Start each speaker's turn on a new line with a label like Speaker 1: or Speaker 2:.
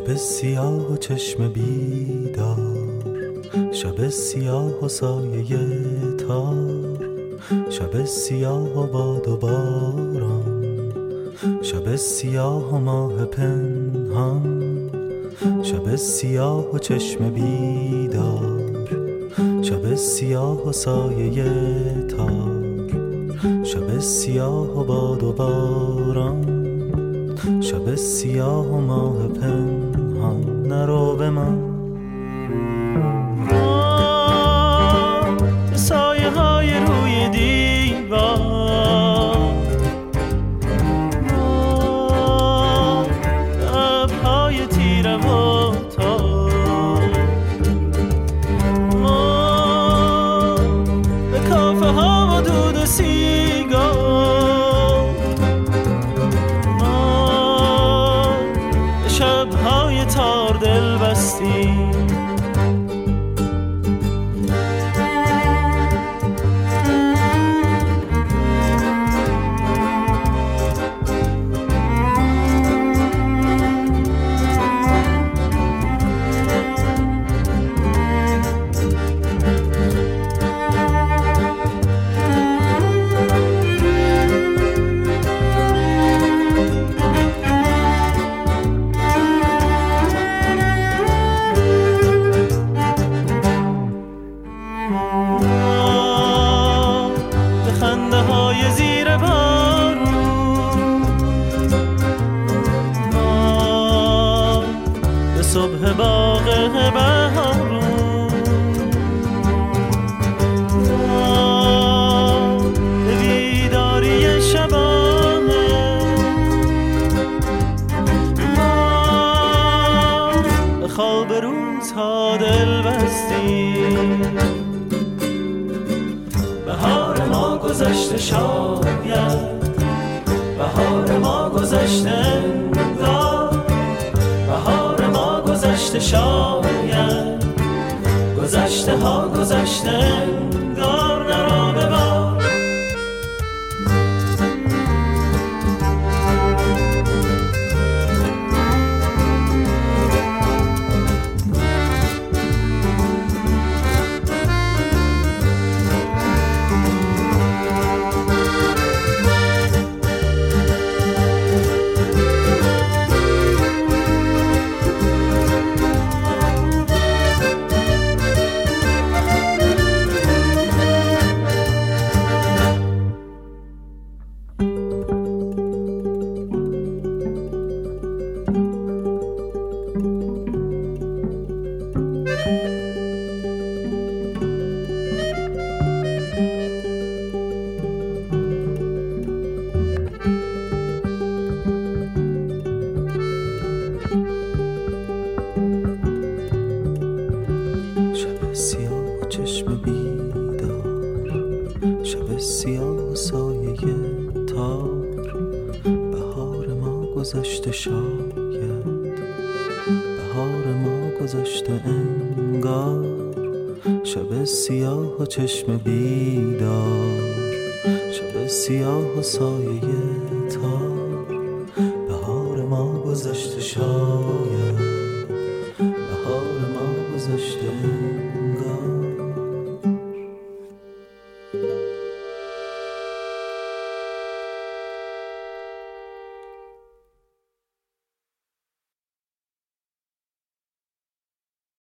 Speaker 1: شب سیاه و چشم بیدار، شب سیاه و سایه تار، شب سیاه و باد و باران، شب سیاه و ماه پنهان، شب سیاه و چشم بیدار، شب سیاه و سایه تار، شب سیاه و باد و باران، شب سیاه و ماه پنهان. نرو به من سایه های روی دیوار، ابرهای تیره و تار، به کافه ها و دود و سیگار، به شبهای تار دل بستی. صبح باغ بهارون، به بیداری شبانه، به خواب روزها دل بستی. بهار ما گذشته شاید، بهار ما گذشته انگار، بهار ما گذشته شاید، گذشته ها گذشته انگار. نرو ببار چشم بیدار، شب سیاه و سایه تار، بهار ما گذشته شاید، بهار ما گذشته انگار. شب سیاه و چشم بیدار، شب سیاه و سایه تار، بهار ما گذشته شاید، بهار ما گذشته